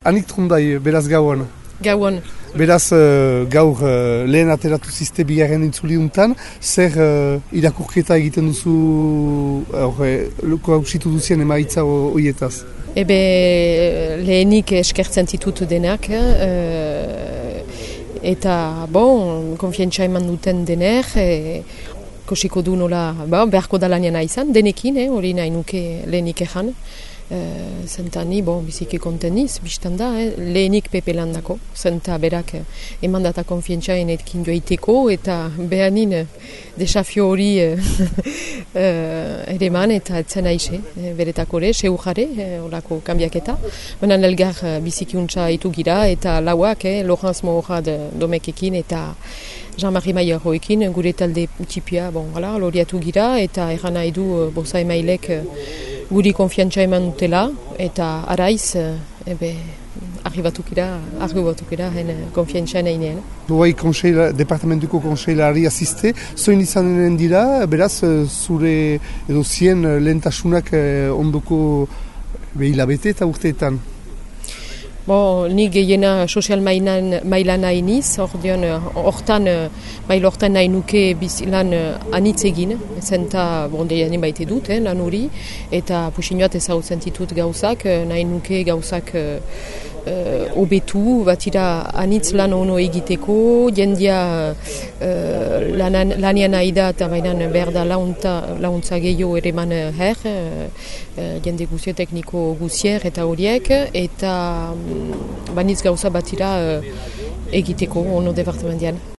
Anik trundai, beraz gauan. Gauan. Beraz, gaur lehen ateratu ziste bigarren intzuliuntan, zer irakurketa egiten duzu, loko hausitu duzien emaitza horietaz? Lehenik eskertzen ditut denak, eta konfiantza eman duten denek, kosiko du nola, beharko da laniana izan, denekin, hori nahi nuke lehenik ezan. Zentani, biziki konteniz, biztan da, lehenik Pepe landako, zenta berak emandata konfientza enetkin joaiteko, eta behanin desafio hori ere man, eta etzen aixe, beretako ere, seujare, horako kambiaketa. Baina elgar biziki untsa itu gira, eta lauak, Lorenz Mohorad domekekin, eta Jean-Marie Maillerroekin, gure talde txipia, loriatu gira, eta erran nahi du boza emailek guri konfiantza eman dutela, eta araiz, arribatukira konfiantza nahinean. Duai departamentuko konseilari asiste, zoin izanen dira, beraz, zure edo zien lehentasunak ondoko hilabete eta urteetan? Nik gehiena sozial mailan nahi niz, hortan nahi nuke lan anitz egin, zenta deianen baite dut, lan hori, eta pusinoat ezagutzen ditut gauzak, nahi nuke gauzak obetu, batira anitz lan ono egiteko, jendia lanian nahi da, eta bainan behar da launtza gehiago ere man jende guzio tekniko guzier eta horiek, eta banitz gauza batira egiteko ono departamentian.